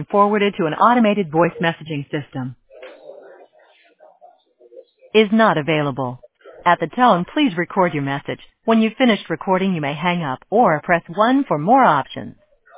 forwarded to an automated voice messaging system. Is not available. At the tone, please record your message. When you've finished recording, you may hang up or press 1 for more options.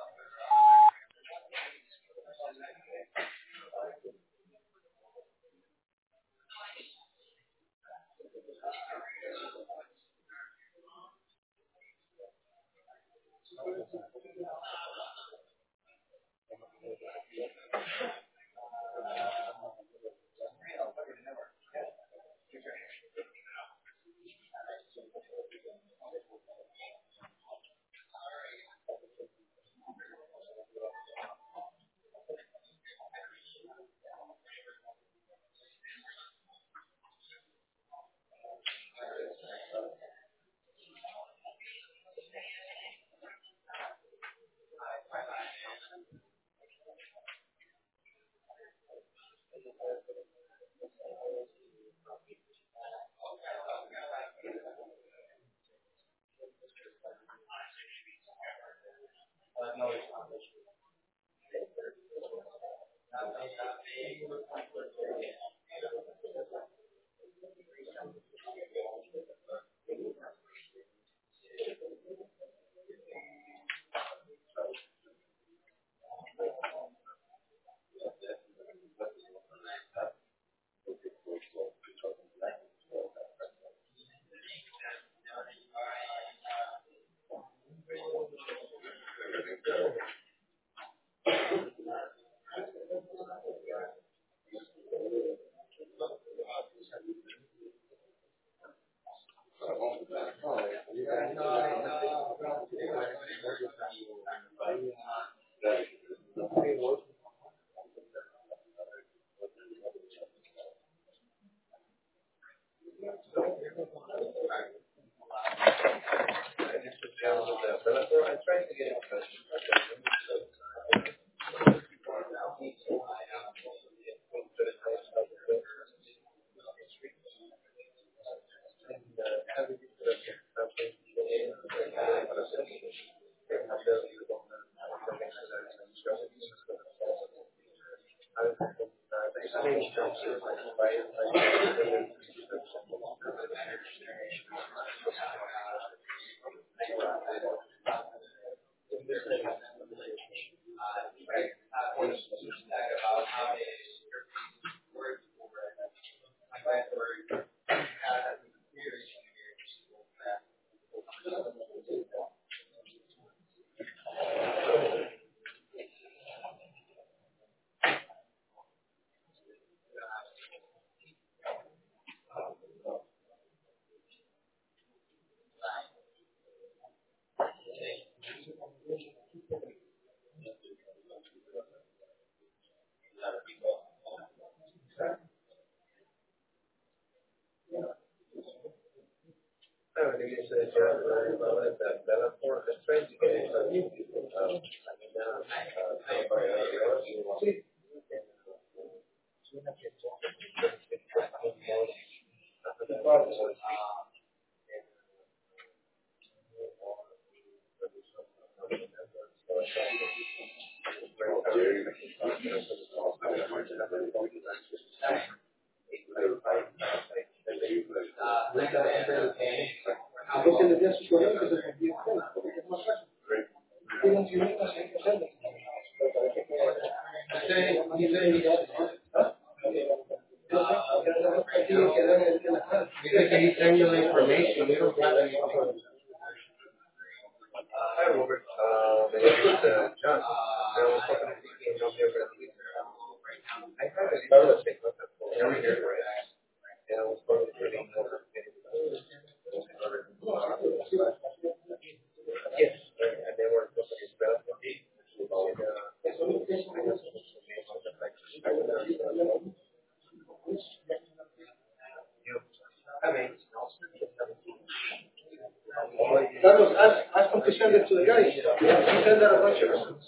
Carlos, ask him to send it to the guys. He sent out a bunch of them.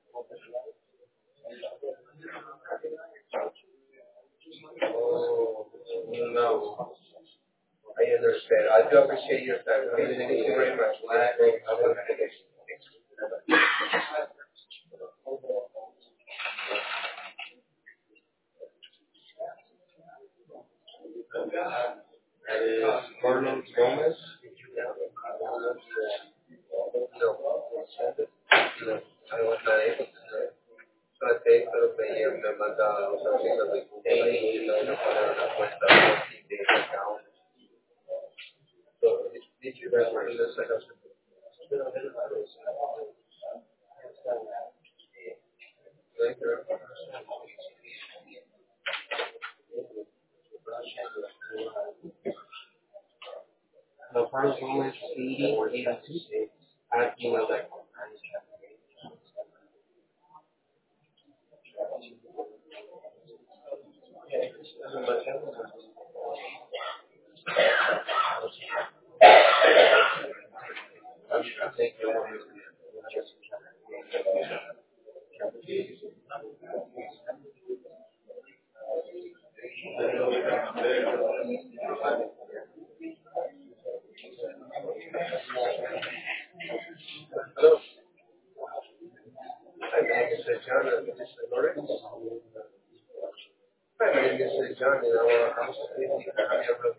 Oh, no. I understand. I do appreciate your time. Thank you very much. That is Carlos Gomez. I was not able to traté, pero me manda otra cosa de Google y no me pone una cuenta de account. So, did you guys want to set up? No, Carlos Gomez 8082 at gmail.com. Hello. Hi, my name is John. This is Lawrence. Hi, my name is John, and I want to ask you if you have your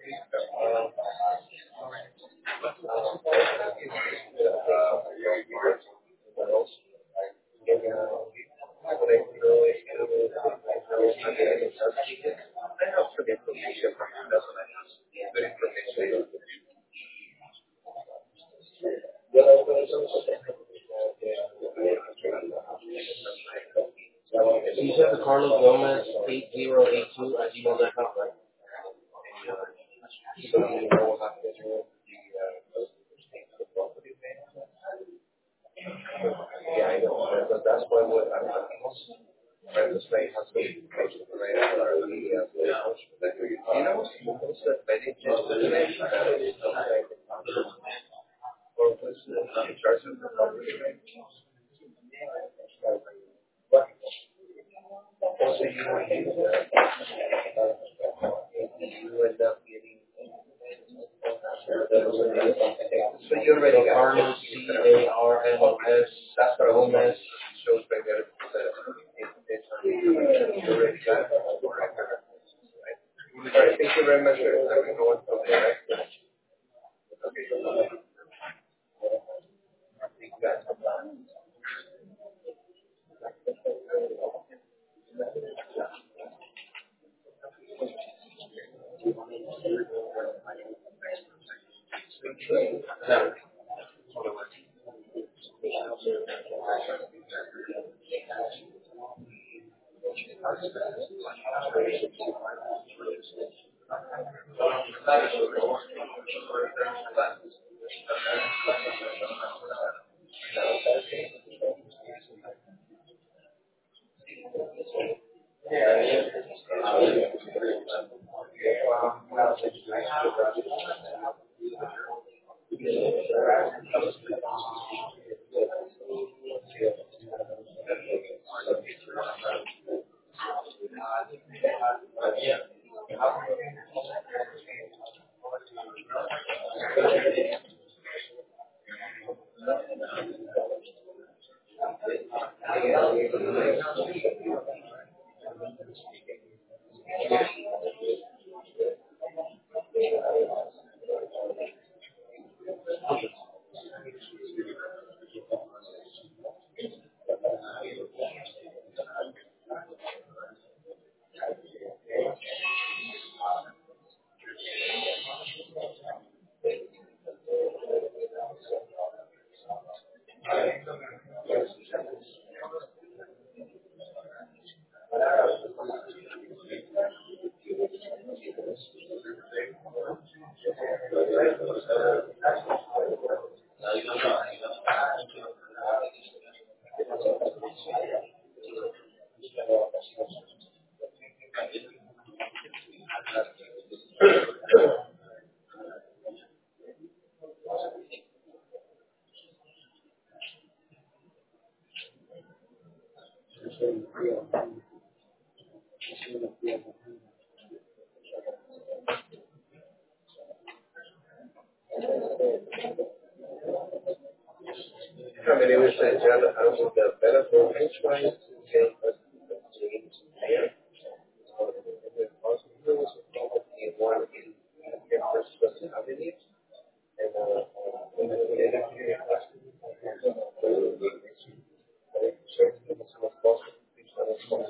You said the Carlos Gomez 8082 at gmail.com, right? So you know how to do yeah, I know. But that's why what I'm trying to say has to be right after you know, most of the or was in charge of the property, right? Also, you end up getting so you already got Carlos Carlos. That's what Gomez shows right there. You already got it. All right, thank you very much for your time. We go on from there, right? Okay. Yeah. My name is John. I'm with the Benefit Hedge Fund. James Mayer.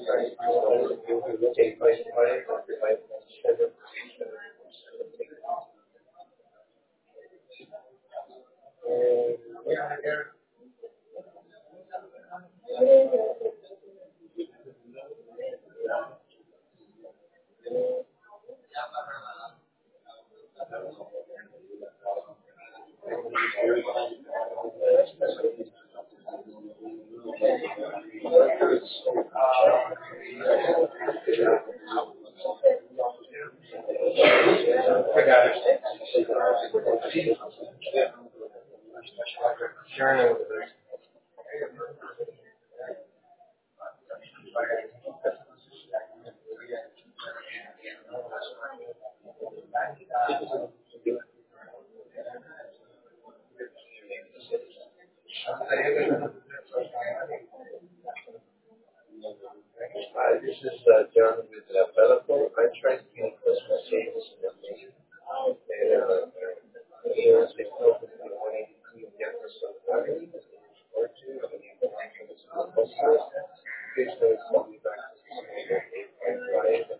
This is John with Bellator. I'm trying to get Christmas savings information. And he was involved in the morning to get us some money or two. This is coming back to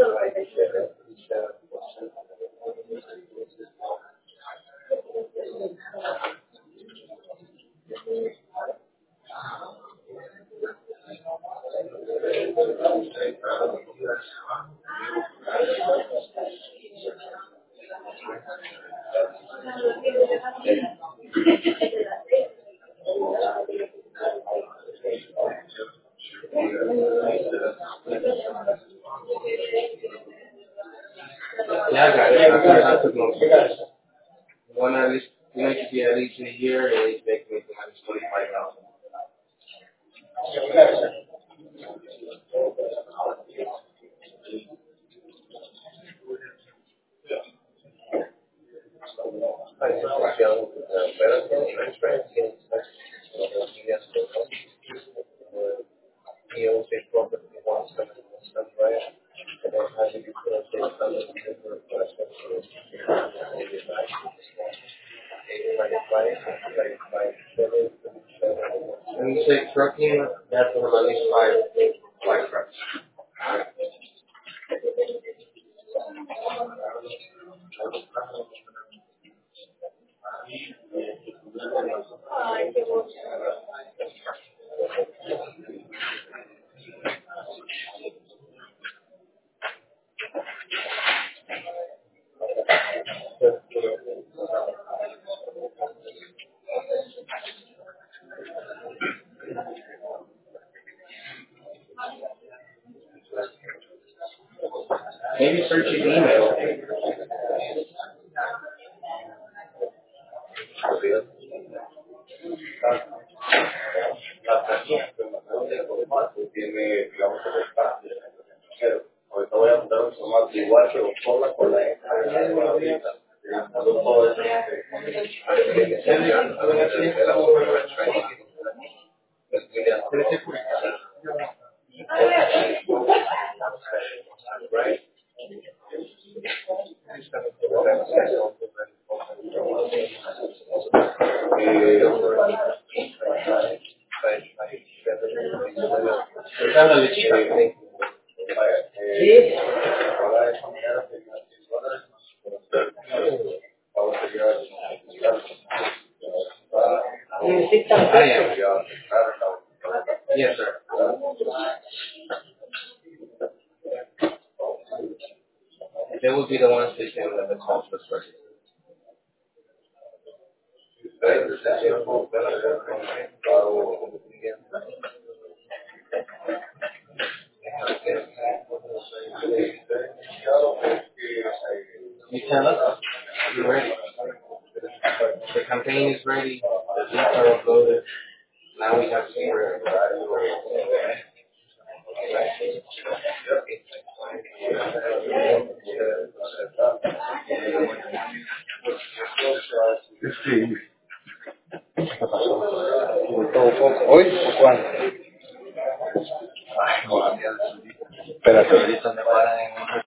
Yeah, I got it. I took notes. One at least, you know, it should be at least in a year, and it's making me minus 25,000. He owns a property once and right, and then has a And you say trucking, that's at least five trucks. Maybe search your email. right? I am. Yes, sir. They will be the ones that can the cost for first. You tell us. You're ready. The campaign is ready. The links are uploaded. Now we have to see where. ¿Hoy o cuándo? Espérate.